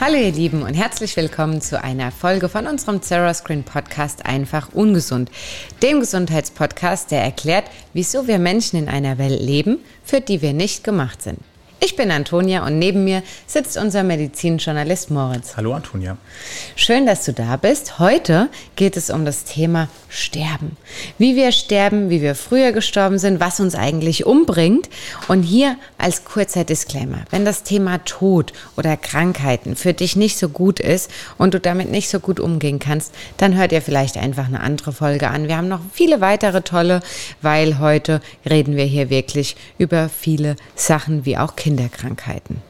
Hallo ihr Lieben und herzlich willkommen zu einer Folge von unserem Zeroscreen Podcast Einfach Ungesund, dem Gesundheitspodcast, der erklärt, wieso wir Menschen in einer Welt leben, für die wir nicht gemacht sind. Ich bin Antonia und neben mir sitzt unser Medizinjournalist Moritz. Hallo Antonia. Schön, dass du da bist. Heute geht es um das Thema Sterben. Wie wir sterben, wie wir früher gestorben sind, was uns eigentlich umbringt. Und hier als kurzer Disclaimer, wenn das Thema Tod oder Krankheiten für dich nicht so gut ist und du damit nicht so gut umgehen kannst, dann hört ihr vielleicht einfach eine andere Folge an. Wir haben noch viele weitere tolle, weil heute reden wir hier wirklich über viele Sachen wie auch Kinderkrankheiten.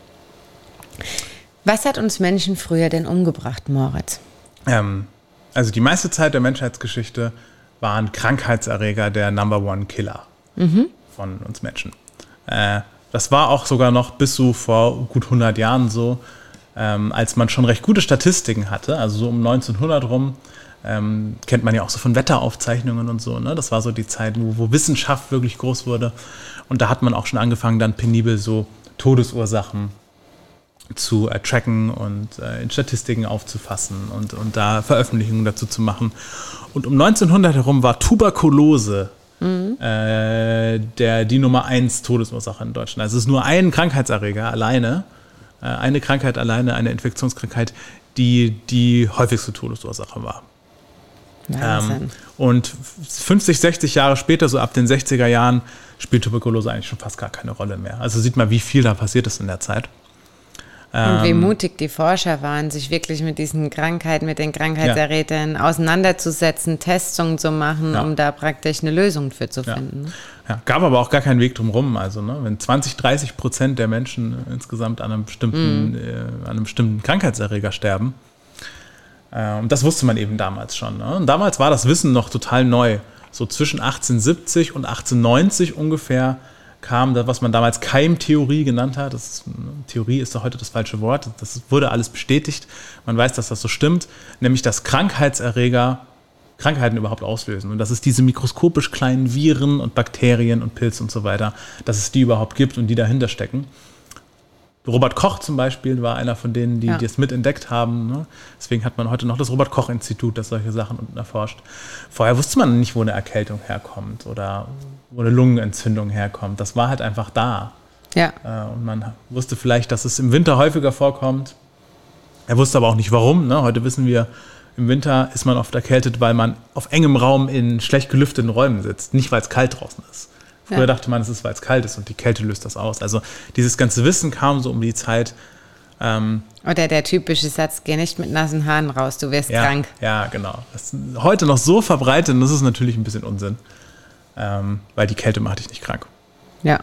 Was hat uns Menschen früher denn umgebracht, Moritz? Also die meiste Zeit der Menschheitsgeschichte waren Krankheitserreger der Number-One-Killer von uns Menschen. Das war auch sogar noch bis so vor gut 100 Jahren so, als man schon recht gute Statistiken hatte, also so um 1900 rum, kennt man ja auch so von Wetteraufzeichnungen und so, ne? Das war so die Zeit, wo Wissenschaft wirklich groß wurde. Und da hat man auch schon angefangen, dann penibel so Todesursachen zu tracken und in Statistiken aufzufassen und da Veröffentlichungen dazu zu machen. Und um 1900 herum war Tuberkulose die Nummer 1 Todesursache in Deutschland. Also es ist nur ein Krankheitserreger alleine, eine Krankheit alleine, eine Infektionskrankheit, die häufigste Todesursache war. Und 50, 60 Jahre später, so ab den 60er Jahren, spielt Tuberkulose eigentlich schon fast gar keine Rolle mehr. Also sieht man, wie viel da passiert ist in der Zeit. Und wie mutig die Forscher waren, sich wirklich mit diesen Krankheiten, mit den Krankheitserregern auseinanderzusetzen, Testungen zu machen, um da praktisch eine Lösung für zu finden. Ja, gab aber auch gar keinen Weg drum rum. Also wenn 20-30% der Menschen insgesamt an einem bestimmten Krankheitserreger sterben, und das wusste man eben damals schon. Ne? Und damals war das Wissen noch total neu. So zwischen 1870 und 1890 ungefähr kam das, was man damals Keimtheorie genannt hat. Theorie ist doch heute das falsche Wort. Das wurde alles bestätigt. Man weiß, dass das so stimmt. Nämlich, dass Krankheitserreger Krankheiten überhaupt auslösen. Und dass es diese mikroskopisch kleinen Viren und Bakterien und Pilze und so weiter, dass es die überhaupt gibt und die dahinter stecken. Robert Koch zum Beispiel war einer von denen, die das mitentdeckt haben. Ne? Deswegen hat man heute noch das Robert-Koch-Institut, das solche Sachen erforscht. Vorher wusste man nicht, wo eine Erkältung herkommt oder wo eine Lungenentzündung herkommt. Das war halt einfach da. Ja. Und man wusste vielleicht, dass es im Winter häufiger vorkommt. Er wusste aber auch nicht, warum. Ne? Heute wissen wir, im Winter ist man oft erkältet, weil man auf engem Raum in schlecht gelüfteten Räumen sitzt. Nicht, weil es kalt draußen ist. Früher dachte man, es ist, weil es kalt ist und die Kälte löst das aus. Also dieses ganze Wissen kam so um die Zeit. Oder der typische Satz, geh nicht mit nassen Haaren raus, du wirst krank. Ja, genau. Das ist heute noch so verbreitet und das ist natürlich ein bisschen Unsinn. Weil die Kälte macht dich nicht krank. Ja.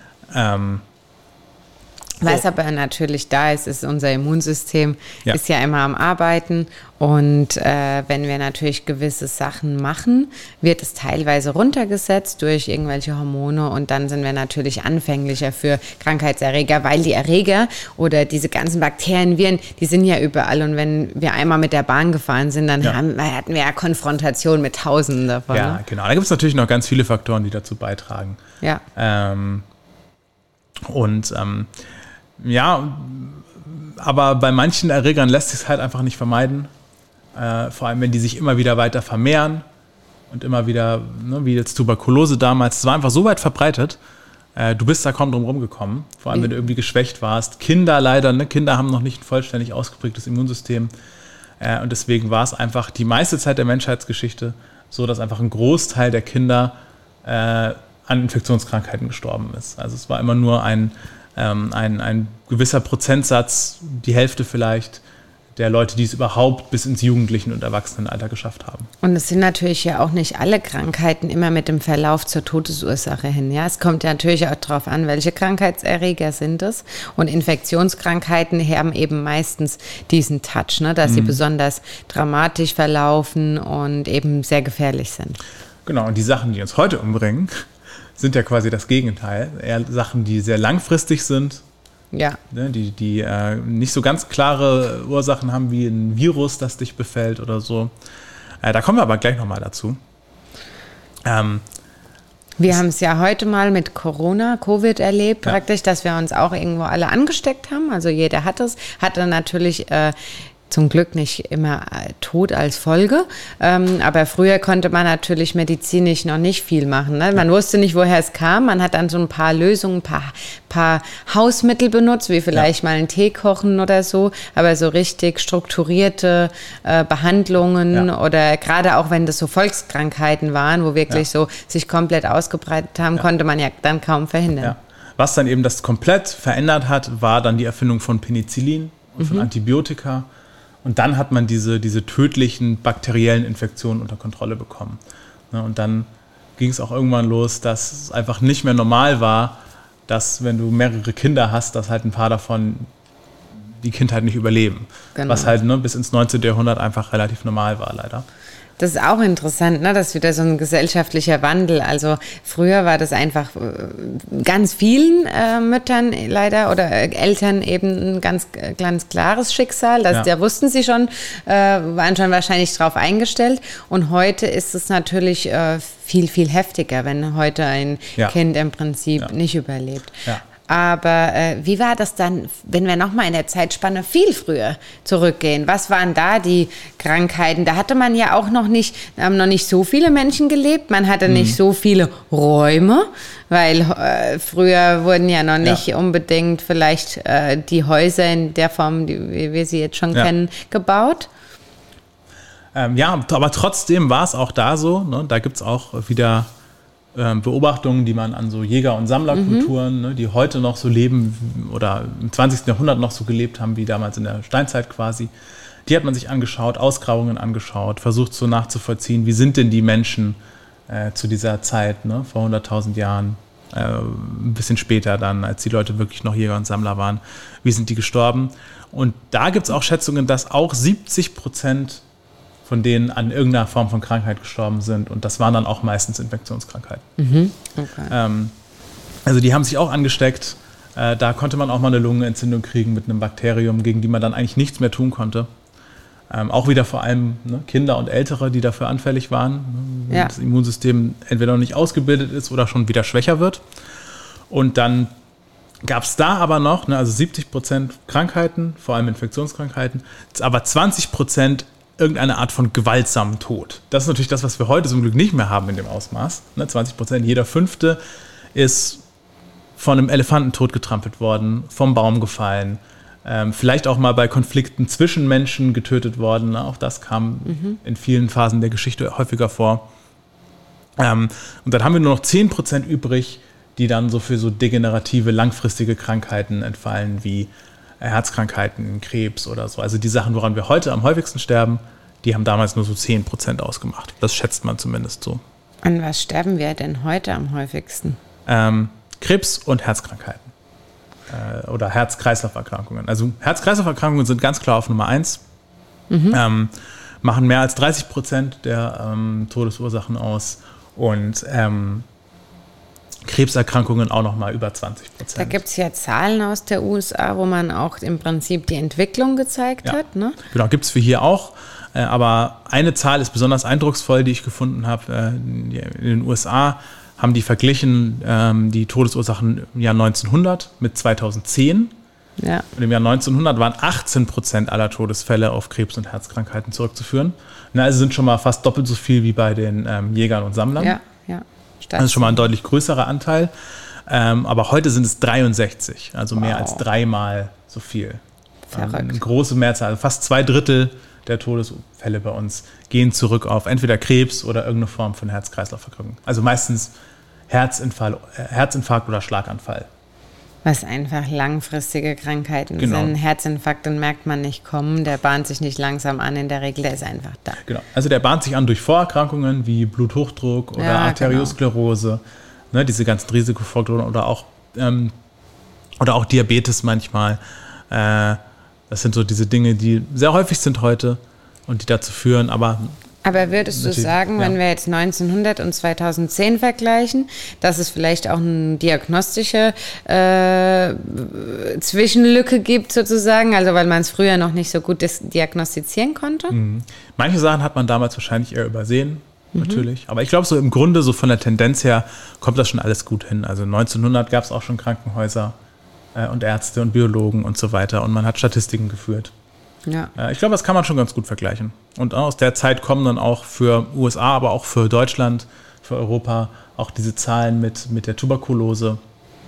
Was aber natürlich da ist unser Immunsystem ist ja immer am Arbeiten und wenn wir natürlich gewisse Sachen machen, wird es teilweise runtergesetzt durch irgendwelche Hormone und dann sind wir natürlich anfänglicher für Krankheitserreger, weil die Erreger oder diese ganzen Bakterien, Viren, die sind ja überall und wenn wir einmal mit der Bahn gefahren sind, dann hatten wir ja Konfrontation mit Tausenden davon. Ja, genau. Da gibt es natürlich noch ganz viele Faktoren, die dazu beitragen. Ja. Aber bei manchen Erregern lässt sich es halt einfach nicht vermeiden. Vor allem, wenn die sich immer wieder weiter vermehren und immer wieder, wie jetzt Tuberkulose damals, es war einfach so weit verbreitet, du bist da kaum drum rumgekommen. Vor allem, wenn du irgendwie geschwächt warst. Kinder leider, Kinder haben noch nicht ein vollständig ausgeprägtes Immunsystem. Und deswegen war es einfach die meiste Zeit der Menschheitsgeschichte so, dass einfach ein Großteil der Kinder an Infektionskrankheiten gestorben ist. Also es war immer nur ein gewisser Prozentsatz, die Hälfte vielleicht, der Leute, die es überhaupt bis ins Jugendlichen- und Erwachsenenalter geschafft haben. Und es sind natürlich ja auch nicht alle Krankheiten immer mit dem Verlauf zur Todesursache hin. Ja? Es kommt ja natürlich auch darauf an, welche Krankheitserreger sind es. Und Infektionskrankheiten haben eben meistens diesen Touch, ne? Dass sie besonders dramatisch verlaufen und eben sehr gefährlich sind. Genau, und die Sachen, die uns heute umbringen, sind ja quasi das Gegenteil. Eher Sachen, die sehr langfristig sind. Ja. Die nicht so ganz klare Ursachen haben wie ein Virus, das dich befällt oder so. Da kommen wir aber gleich nochmal dazu. Wir haben es ja heute mal mit Covid erlebt, praktisch, dass wir uns auch irgendwo alle angesteckt haben. Also jeder hat es, hatte natürlich zum Glück nicht immer Tod als Folge, aber früher konnte man natürlich medizinisch noch nicht viel machen. Ne? Man wusste nicht, woher es kam. Man hat dann so ein paar Lösungen, ein paar Hausmittel benutzt, wie vielleicht mal einen Tee kochen oder so, aber so richtig strukturierte Behandlungen oder gerade auch wenn das so Volkskrankheiten waren, wo wirklich so sich komplett ausgebreitet haben, konnte man ja dann kaum verhindern. Ja. Was dann eben das komplett verändert hat, war dann die Erfindung von Penicillin und von Antibiotika. Und dann hat man diese tödlichen bakteriellen Infektionen unter Kontrolle bekommen. Und dann ging es auch irgendwann los, dass es einfach nicht mehr normal war, dass, wenn du mehrere Kinder hast, dass halt ein paar davon die Kindheit nicht überleben. Genau. Was halt bis ins 19. Jahrhundert einfach relativ normal war, leider. Das ist auch interessant, ne? Das ist wieder so ein gesellschaftlicher Wandel. Also früher war das einfach ganz vielen Müttern leider oder Eltern eben ein ganz klares Schicksal. Da wussten sie schon, waren schon wahrscheinlich drauf eingestellt. Und heute ist es natürlich viel, viel heftiger, wenn heute ein Kind im Prinzip nicht überlebt. Ja. Aber wie war das dann, wenn wir nochmal in der Zeitspanne viel früher zurückgehen? Was waren da die Krankheiten? Da hatte man ja auch noch nicht so viele Menschen gelebt. Man hatte nicht so viele Räume, weil früher wurden ja noch nicht unbedingt vielleicht die Häuser in der Form, wie wir sie jetzt schon kennen, gebaut. Aber trotzdem war es auch da so. Ne? Da gibt es auch wieder Beobachtungen, die man an so Jäger- und Sammlerkulturen, die heute noch so leben oder im 20. Jahrhundert noch so gelebt haben, wie damals in der Steinzeit quasi, die hat man sich angeschaut, Ausgrabungen angeschaut, versucht so nachzuvollziehen, wie sind denn die Menschen zu dieser Zeit, vor 100.000 Jahren, ein bisschen später dann, als die Leute wirklich noch Jäger und Sammler waren, wie sind die gestorben? Und da gibt es auch Schätzungen, dass auch 70% von denen an irgendeiner Form von Krankheit gestorben sind. Und das waren dann auch meistens Infektionskrankheiten. Okay. Also die haben sich auch angesteckt. Da konnte man auch mal eine Lungenentzündung kriegen mit einem Bakterium, gegen die man dann eigentlich nichts mehr tun konnte. Auch wieder vor allem Kinder und Ältere, die dafür anfällig waren, wenn das Immunsystem entweder noch nicht ausgebildet ist oder schon wieder schwächer wird. Und dann gab es da aber noch, also 70% Krankheiten, vor allem Infektionskrankheiten, aber 20% irgendeine Art von gewaltsamen Tod. Das ist natürlich das, was wir heute zum Glück nicht mehr haben in dem Ausmaß. 20%, jeder Fünfte ist von einem Elefanten totgetrampelt worden, vom Baum gefallen, vielleicht auch mal bei Konflikten zwischen Menschen getötet worden. Auch das kam in vielen Phasen der Geschichte häufiger vor. Und dann haben wir nur noch 10% übrig, die dann so für so degenerative, langfristige Krankheiten entfallen, wie Herzkrankheiten, Krebs oder so. Also die Sachen, woran wir heute am häufigsten sterben, die haben damals nur so 10% ausgemacht. Das schätzt man zumindest so. An was sterben wir denn heute am häufigsten? Krebs und Herzkrankheiten. Oder Herz-Kreislauf-Erkrankungen. Also Herz-Kreislauf-Erkrankungen sind ganz klar auf Nummer 1. Machen mehr als 30% der Todesursachen aus. Und Krebserkrankungen auch noch mal über 20%. Da gibt es ja Zahlen aus der USA, wo man auch im Prinzip die Entwicklung gezeigt hat. Ne? Genau, gibt es für hier auch. Aber eine Zahl ist besonders eindrucksvoll, die ich gefunden habe. In den USA haben die verglichen die Todesursachen im Jahr 1900 mit 2010. Ja. Und im Jahr 1900 waren 18% aller Todesfälle auf Krebs- und Herzkrankheiten zurückzuführen. Also sind schon mal fast doppelt so viel wie bei den Jägern und Sammlern. Ja. Das ist schon mal ein deutlich größerer Anteil. Aber heute sind es 63, also mehr als 3-mal so viel. Eine große Mehrzahl, also fast 2/3 der Todesfälle bei uns gehen zurück auf entweder Krebs oder irgendeine Form von Herz-Kreislauf-Erkrankung. Also meistens Herzinfarkt oder Schlaganfall. Was einfach langfristige Krankheiten sind. Herzinfarkt, den merkt man nicht kommen, der bahnt sich nicht langsam an, in der Regel, der ist einfach da. Genau, also der bahnt sich an durch Vorerkrankungen wie Bluthochdruck oder Arteriosklerose, diese ganzen Risikofaktoren oder auch Diabetes manchmal. Das sind so diese Dinge, die sehr häufig sind heute und die dazu führen, aber würdest du sagen, wenn wir jetzt 1900 und 2010 vergleichen, dass es vielleicht auch eine diagnostische Zwischenlücke gibt sozusagen, also weil man es früher noch nicht so gut diagnostizieren konnte? Manche Sachen hat man damals wahrscheinlich eher übersehen. natürlich. Aber ich glaube, so im Grunde, so von der Tendenz her, kommt das schon alles gut hin. Also 1900 gab es auch schon Krankenhäuser und Ärzte und Biologen und so weiter. Und man hat Statistiken geführt. Ja. Ich glaube, das kann man schon ganz gut vergleichen. Und aus der Zeit kommen dann auch für USA, aber auch für Deutschland, für Europa auch diese Zahlen mit der Tuberkulose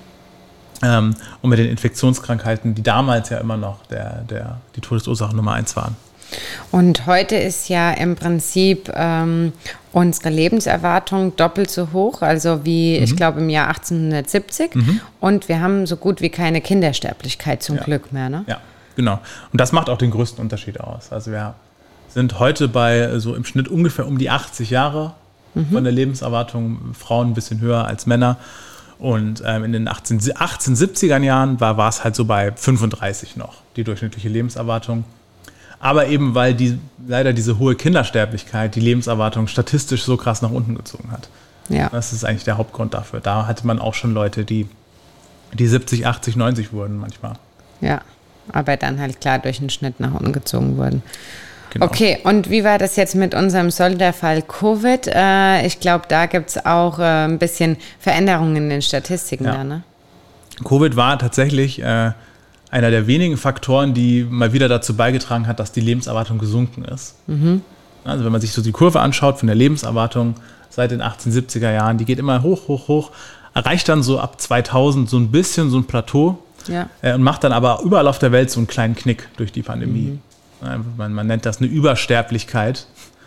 und mit den Infektionskrankheiten, die damals ja immer noch die Todesursache Nummer 1 waren. Und heute ist ja im Prinzip unsere Lebenserwartung doppelt so hoch, also wie, ich glaube, im Jahr 1870. Und wir haben so gut wie keine Kindersterblichkeit zum Glück mehr, ne? Ja, genau. Und das macht auch den größten Unterschied aus. Also wir sind heute bei so im Schnitt ungefähr um die 80 Jahre von der Lebenserwartung, Frauen ein bisschen höher als Männer. Und in den 1870er Jahren war es halt so bei 35 noch, die durchschnittliche Lebenserwartung. Aber eben, weil leider diese hohe Kindersterblichkeit die Lebenserwartung statistisch so krass nach unten gezogen hat. Ja. Das ist eigentlich der Hauptgrund dafür. Da hatte man auch schon Leute, die 70, 80, 90 wurden manchmal. Ja, aber dann halt klar durch den Schnitt nach unten gezogen wurden. Genau. Okay, und wie war das jetzt mit unserem Sonderfall Covid? Ich glaube, da gibt es auch ein bisschen Veränderungen in den Statistiken da, ne? Covid war tatsächlich einer der wenigen Faktoren, die mal wieder dazu beigetragen hat, dass die Lebenserwartung gesunken ist. Also wenn man sich so die Kurve anschaut von der Lebenserwartung seit den 1870er Jahren, die geht immer hoch, hoch, hoch, erreicht dann so ab 2000 so ein bisschen so ein Plateau und macht dann aber überall auf der Welt so einen kleinen Knick durch die Pandemie. Man nennt das eine Übersterblichkeit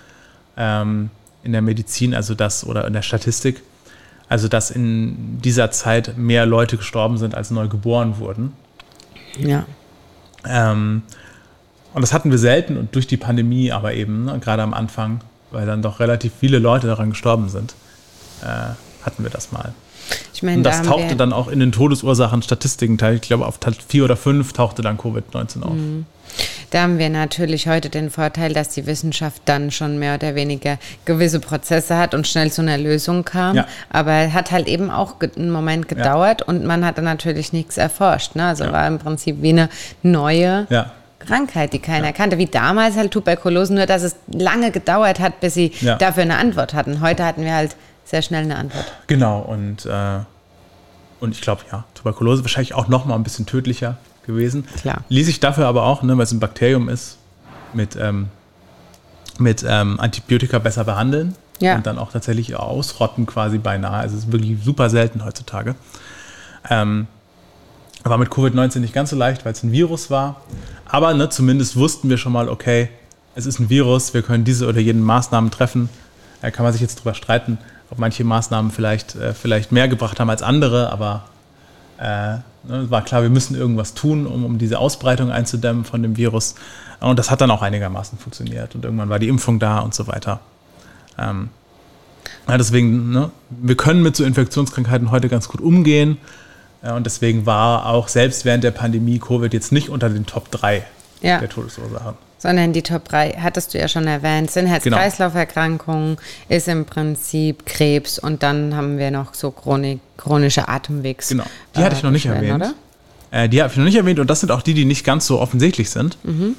in der Medizin, also oder in der Statistik, also dass in dieser Zeit mehr Leute gestorben sind, als neu geboren wurden. Ja. Und das hatten wir selten und durch die Pandemie aber eben, gerade am Anfang, weil dann doch relativ viele Leute daran gestorben sind, hatten wir das mal. Ich meine, und das tauchte dann auch in den Todesursachen-Statistiken, ich glaube auf 4 oder 5 tauchte dann Covid-19 auf. Da haben wir natürlich heute den Vorteil, dass die Wissenschaft dann schon mehr oder weniger gewisse Prozesse hat und schnell zu einer Lösung kam. Ja. Aber es hat halt eben auch einen Moment gedauert und man hat dann natürlich nichts erforscht. Ne? Also war im Prinzip wie eine neue Krankheit, die keiner kannte. Wie damals halt Tuberkulose, nur dass es lange gedauert hat, bis sie dafür eine Antwort hatten. Heute hatten wir halt sehr schnell eine Antwort. Genau, und ich glaube, Tuberkulose wahrscheinlich auch noch mal ein bisschen tödlicher gewesen. Klar. Ließ sich dafür aber auch, weil es ein Bakterium ist, mit Antibiotika besser behandeln und dann auch tatsächlich ausrotten quasi beinahe. Also es ist wirklich super selten heutzutage. War mit Covid-19 nicht ganz so leicht, weil es ein Virus war. Aber zumindest wussten wir schon mal, okay, es ist ein Virus, wir können diese oder jene Maßnahmen treffen. Da kann man sich jetzt drüber streiten, ob manche Maßnahmen vielleicht mehr gebracht haben als andere, aber war klar, wir müssen irgendwas tun, um diese Ausbreitung einzudämmen von dem Virus. Und das hat dann auch einigermaßen funktioniert. Und irgendwann war die Impfung da und so weiter. Deswegen, wir können mit so Infektionskrankheiten heute ganz gut umgehen. Und deswegen war auch selbst während der Pandemie Covid jetzt nicht unter den Top 3 der Todesursachen. Sondern die Top 3, hattest du ja schon erwähnt, sind Herz-Kreislauf-Erkrankungen, ist im Prinzip Krebs und dann haben wir noch so chronische Atemwegs. Genau, die hatte ich noch nicht erwähnt. Oder? Die habe ich noch nicht erwähnt und das sind auch die nicht ganz so offensichtlich sind.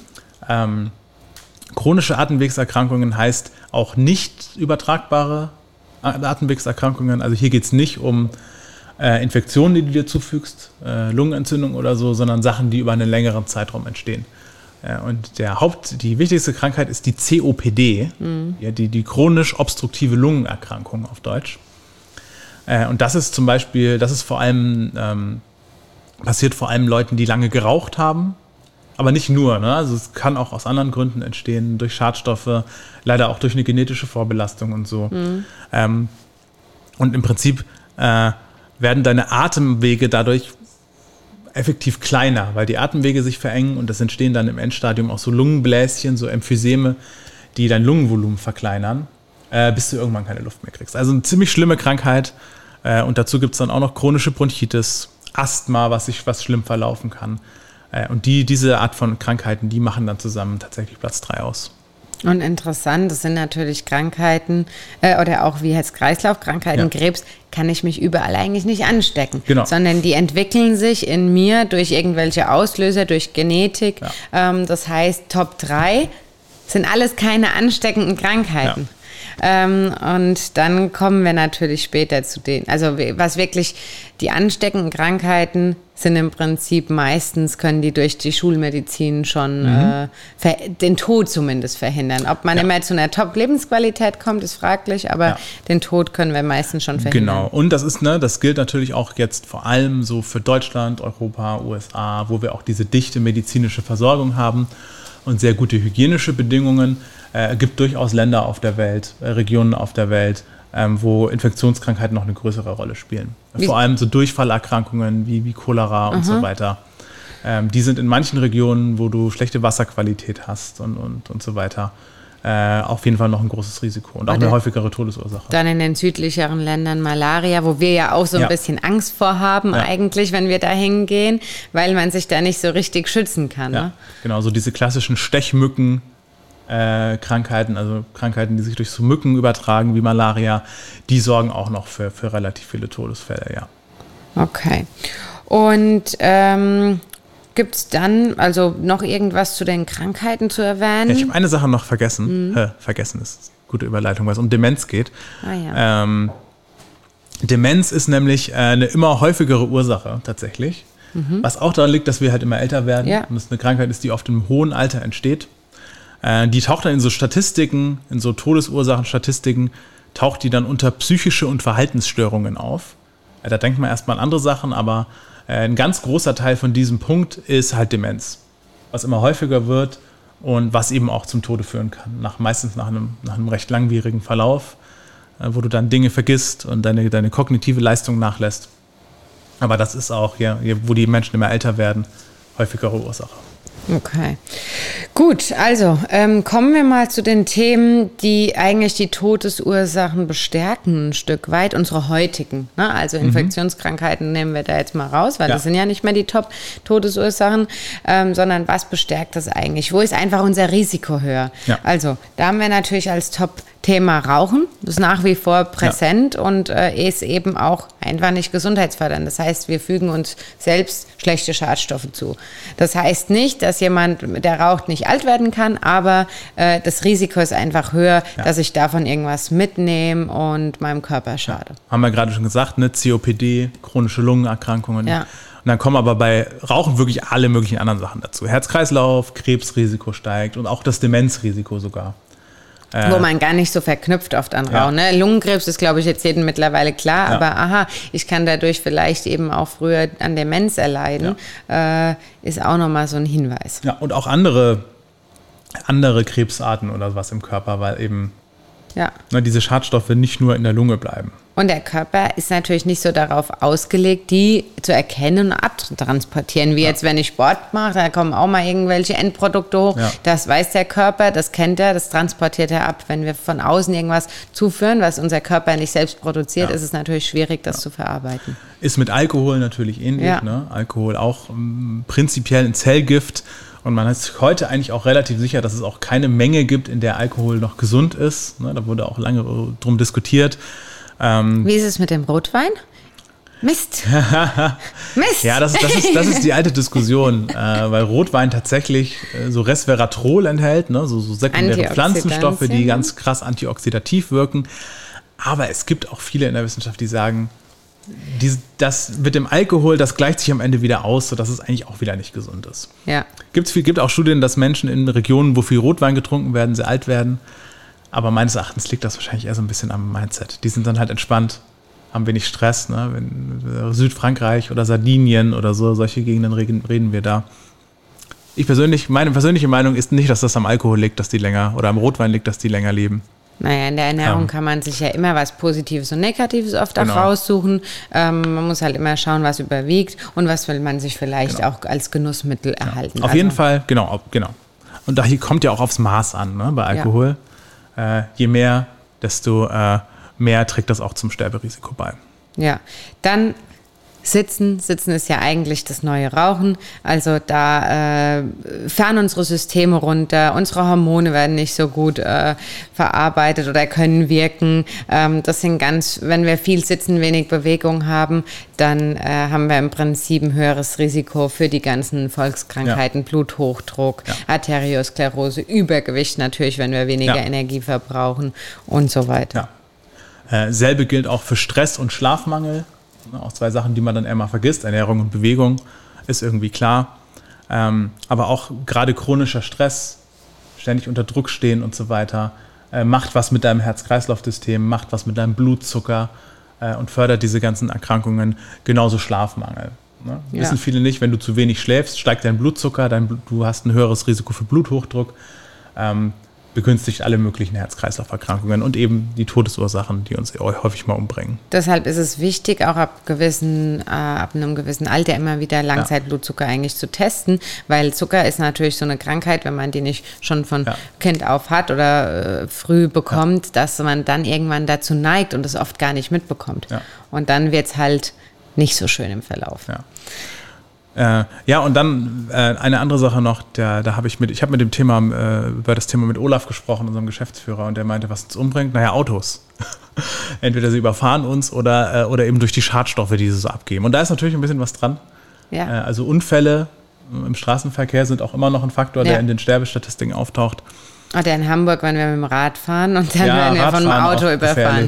Chronische Atemwegserkrankungen heißt auch nicht übertragbare Atemwegserkrankungen. Also hier geht es nicht um Infektionen, die du dir zufügst, Lungenentzündung oder so, sondern Sachen, die über einen längeren Zeitraum entstehen. Und die wichtigste Krankheit ist die COPD, die chronisch obstruktive Lungenerkrankung auf Deutsch. Und das ist zum Beispiel, passiert vor allem Leuten, die lange geraucht haben, aber nicht nur. Ne? Also es kann auch aus anderen Gründen entstehen, durch Schadstoffe, leider auch durch eine genetische Vorbelastung und so. Und im Prinzip werden deine Atemwege dadurch effektiv kleiner, weil die Atemwege sich verengen und es entstehen dann im Endstadium auch so Lungenbläschen, so Emphyseme, die dein Lungenvolumen verkleinern, bis du irgendwann keine Luft mehr kriegst. Also eine ziemlich schlimme Krankheit und dazu gibt es dann auch noch chronische Bronchitis, Asthma, was schlimm verlaufen kann. Und diese Art von Krankheiten, die machen dann zusammen tatsächlich Platz 3 aus. Und interessant, das sind natürlich Krankheiten oder auch wie Herz-Kreislauf-Krankheiten, Krebs, kann ich mich überall eigentlich nicht anstecken, sondern die entwickeln sich in mir durch irgendwelche Auslöser, durch Genetik. Das heißt, Top 3 sind alles keine ansteckenden Krankheiten. Und dann kommen wir natürlich später zu denen. Also was wirklich die ansteckenden Krankheiten sind im Prinzip meistens, können die durch die Schulmedizin schon den Tod zumindest verhindern. Ob man immer zu einer Top-Lebensqualität kommt, ist fraglich, aber den Tod können wir meistens schon verhindern. Genau, und das gilt natürlich auch jetzt vor allem so für Deutschland, Europa, USA, wo wir auch diese dichte medizinische Versorgung haben und sehr gute hygienische Bedingungen. Es gibt durchaus Länder auf der Welt, Regionen auf der Welt, wo Infektionskrankheiten noch eine größere Rolle spielen. Vor allem so Durchfallerkrankungen wie Cholera und so weiter. Die sind in manchen Regionen, wo du schlechte Wasserqualität hast und so weiter, auf jeden Fall noch ein großes Risiko und auch eine häufigere Todesursache. Dann in den südlicheren Ländern Malaria, wo wir ja auch so ein bisschen Angst vor haben eigentlich, wenn wir da hingehen, weil man sich da nicht so richtig schützen kann. Ja, ne? Genau, so diese klassischen Stechmücken, Krankheiten, also Krankheiten, die sich durch so Mücken übertragen wie Malaria, die sorgen auch noch für relativ viele Todesfälle, ja. Okay. Und gibt es dann also noch irgendwas zu den Krankheiten zu erwähnen? Ja, ich habe eine Sache noch vergessen. Vergessen ist eine gute Überleitung, weil es um Demenz geht. Demenz ist nämlich eine immer häufigere Ursache tatsächlich, was auch daran liegt, dass wir halt immer älter werden und es eine Krankheit ist, die oft im hohen Alter entsteht. Die taucht dann in so Statistiken, in so Todesursachenstatistiken, taucht die dann unter psychische und Verhaltensstörungen auf. Da denkt man erstmal an andere Sachen, aber ein ganz großer Teil von diesem Punkt ist halt Demenz, was immer häufiger wird und was eben auch zum Tode führen kann. Meistens nach einem recht langwierigen Verlauf, wo du dann Dinge vergisst und deine kognitive Leistung nachlässt. Aber das ist auch, wo die Menschen immer älter werden, häufigere Ursache. Okay, gut, also kommen wir mal zu den Themen, die eigentlich die Todesursachen bestärken, ein Stück weit, unsere heutigen. Ne? Also Infektionskrankheiten nehmen wir da jetzt mal raus, weil das sind ja nicht mehr die Top-Todesursachen, sondern was bestärkt das eigentlich? Wo ist einfach unser Risiko höher? Ja. Also da haben wir natürlich als Top-Thema Rauchen, das ist nach wie vor präsent und ist eben auch einfach nicht gesundheitsfördernd. Das heißt, wir fügen uns selbst schlechte Schadstoffe zu. Das heißt nicht, dass jemand, der raucht, nicht alt werden kann, aber das Risiko ist einfach höher, dass ich davon irgendwas mitnehme und meinem Körper schade. Ja. Haben wir gerade schon gesagt, ne? COPD, chronische Lungenerkrankungen. Ja. Und dann kommen aber bei Rauchen wirklich alle möglichen anderen Sachen dazu. Herz-Kreislauf, Krebsrisiko steigt und auch das Demenzrisiko sogar. Wo man gar nicht so verknüpft oft an Rauchen. Ne? Lungenkrebs ist, glaube ich, jetzt jedem mittlerweile klar, aber ich kann dadurch vielleicht eben auch früher an Demenz erleiden, ist auch nochmal so ein Hinweis. Ja, und auch andere Krebsarten oder was im Körper, weil eben diese Schadstoffe nicht nur in der Lunge bleiben. Und der Körper ist natürlich nicht so darauf ausgelegt, die zu erkennen und abzutransportieren. Wie jetzt, wenn ich Sport mache, da kommen auch mal irgendwelche Endprodukte hoch. Ja. Das weiß der Körper, das kennt er, das transportiert er ab. Wenn wir von außen irgendwas zuführen, was unser Körper nicht selbst produziert, ist es natürlich schwierig, das zu verarbeiten. Ist mit Alkohol natürlich ähnlich. Ja. Ne? Alkohol auch prinzipiell ein Zellgift. Und man ist heute eigentlich auch relativ sicher, dass es auch keine Menge gibt, in der Alkohol noch gesund ist. Ne? Da wurde auch lange drum diskutiert. Wie ist es mit dem Rotwein? Mist. Mist. Ja, das ist die alte Diskussion, weil Rotwein tatsächlich so Resveratrol enthält, ne? so sekundäre Pflanzenstoffe, die ganz krass antioxidativ wirken. Aber es gibt auch viele in der Wissenschaft, die sagen, das mit dem Alkohol, das gleicht sich am Ende wieder aus, sodass es eigentlich auch wieder nicht gesund ist. Ja. Gibt auch Studien, dass Menschen in Regionen, wo viel Rotwein getrunken werden, sehr alt werden. Aber meines Erachtens liegt das wahrscheinlich eher so ein bisschen am Mindset. Die sind dann halt entspannt, haben wenig Stress. Ne? Südfrankreich oder Sardinien oder so, solche Gegenden reden wir da. Meine persönliche Meinung ist nicht, dass das am Alkohol liegt, dass die länger, oder am Rotwein liegt, dass die länger leben. Naja, in der Ernährung kann man sich ja immer was Positives und Negatives oft auch raussuchen. Man muss halt immer schauen, was überwiegt und was will man sich vielleicht auch als Genussmittel erhalten. Auf jeden Fall, genau. Und da hier kommt ja auch aufs Maß an, ne, bei Alkohol. Ja. Je mehr, desto mehr trägt das auch zum Sterberisiko bei. Ja, dann Sitzen ist ja eigentlich das neue Rauchen. Also da fahren unsere Systeme runter, unsere Hormone werden nicht so gut verarbeitet oder können wirken. Das sind wenn wir viel sitzen, wenig Bewegung haben, dann haben wir im Prinzip ein höheres Risiko für die ganzen Volkskrankheiten, Bluthochdruck, Arteriosklerose, Übergewicht natürlich, wenn wir weniger Energie verbrauchen und so weiter. Ja. Selbe gilt auch für Stress und Schlafmangel. Auch 2 Sachen, die man dann eher mal vergisst. Ernährung und Bewegung ist irgendwie klar. Aber auch gerade chronischer Stress, ständig unter Druck stehen und so weiter, macht was mit deinem Herz-Kreislauf-System, macht was mit deinem Blutzucker und fördert diese ganzen Erkrankungen. Genauso Schlafmangel. Ne? Wissen viele nicht, wenn du zu wenig schläfst, steigt dein Blutzucker, du hast ein höheres Risiko für Bluthochdruck. Begünstigt alle möglichen Herz-Kreislauf-Erkrankungen und eben die Todesursachen, die uns häufig mal umbringen. Deshalb ist es wichtig, auch ab einem gewissen Alter immer wieder Langzeitblutzucker eigentlich zu testen, weil Zucker ist natürlich so eine Krankheit, wenn man die nicht schon von Kind auf hat oder früh bekommt, dass man dann irgendwann dazu neigt und das oft gar nicht mitbekommt. Ja. Und dann wird es halt nicht so schön im Verlauf. Und dann eine andere Sache noch, ich habe über das Thema mit Olaf gesprochen, unserem Geschäftsführer, und der meinte, was uns umbringt, Autos. Entweder sie überfahren uns oder eben durch die Schadstoffe, die sie so abgeben. Und da ist natürlich ein bisschen was dran. Ja. Also Unfälle im Straßenverkehr sind auch immer noch ein Faktor, der in den Sterbestatistiken auftaucht. Oder in Hamburg, wenn wir mit dem Rad fahren und dann werden wir von einem Auto überfahren.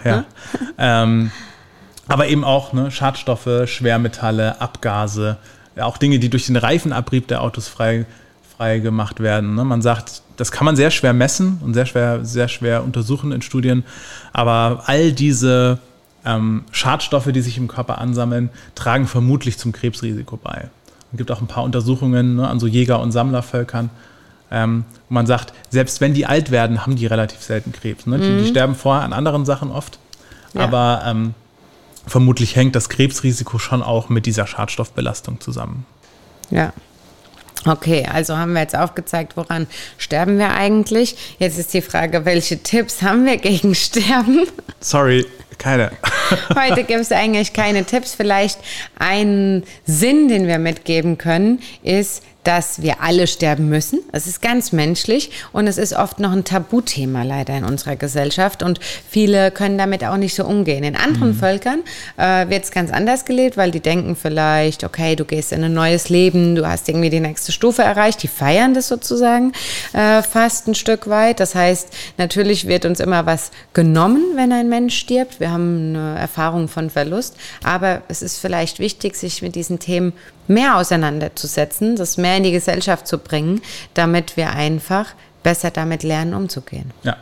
Aber eben auch Schadstoffe, Schwermetalle, Abgase, auch Dinge, die durch den Reifenabrieb der Autos frei gemacht werden. Man sagt, das kann man sehr schwer messen und sehr schwer untersuchen in Studien, aber all diese Schadstoffe, die sich im Körper ansammeln, tragen vermutlich zum Krebsrisiko bei. Es gibt auch ein paar Untersuchungen an so Jäger- und Sammlervölkern, wo man sagt, selbst wenn die alt werden, haben die relativ selten Krebs. Die sterben vorher an anderen Sachen oft, aber vermutlich hängt das Krebsrisiko schon auch mit dieser Schadstoffbelastung zusammen. Ja. Okay, also haben wir jetzt aufgezeigt, woran sterben wir eigentlich. Jetzt ist die Frage, welche Tipps haben wir gegen Sterben? Sorry, keine. Heute gibt es eigentlich keine Tipps. Vielleicht einen Sinn, den wir mitgeben können, ist, dass wir alle sterben müssen. Es ist ganz menschlich und es ist oft noch ein Tabuthema leider in unserer Gesellschaft und viele können damit auch nicht so umgehen. In anderen Völkern wird es ganz anders gelebt, weil die denken vielleicht, okay, du gehst in ein neues Leben, du hast irgendwie die nächste Stufe erreicht. Die feiern das sozusagen fast ein Stück weit. Das heißt, natürlich wird uns immer was genommen, wenn ein Mensch stirbt. Wir haben eine Erfahrung von Verlust, aber es ist vielleicht wichtig, sich mit diesen Themen mehr auseinanderzusetzen, das mehr in die Gesellschaft zu bringen, damit wir einfach besser damit lernen, umzugehen. Ja.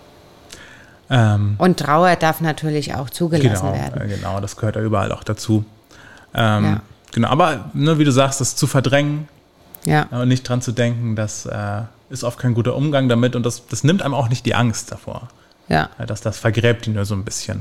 Und Trauer darf natürlich auch zugelassen werden. Genau, das gehört ja überall auch dazu. Genau, aber wie du sagst, das zu verdrängen und nicht dran zu denken, das ist oft kein guter Umgang damit und das nimmt einem auch nicht die Angst davor. Ja. Das vergräbt ihn nur so ein bisschen.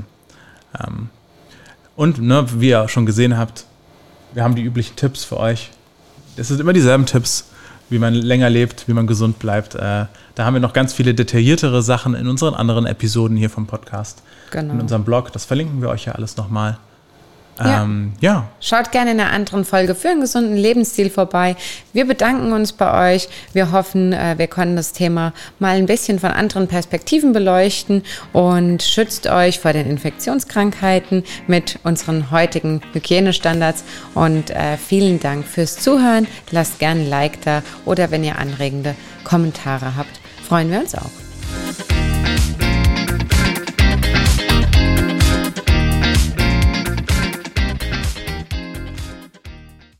Und wie ihr schon gesehen habt, wir haben die üblichen Tipps für euch. Es sind immer dieselben Tipps, wie man länger lebt, wie man gesund bleibt. Da haben wir noch ganz viele detailliertere Sachen in unseren anderen Episoden hier vom Podcast. Genau. In unserem Blog. Das verlinken wir euch ja alles nochmal. Schaut gerne in einer anderen Folge für einen gesunden Lebensstil vorbei. Wir bedanken uns bei euch. Wir hoffen, wir konnten das Thema mal ein bisschen von anderen Perspektiven beleuchten und schützt euch vor den Infektionskrankheiten mit unseren heutigen Hygienestandards. Und vielen Dank fürs Zuhören. Lasst gerne ein Like da oder wenn ihr anregende Kommentare habt, freuen wir uns auch.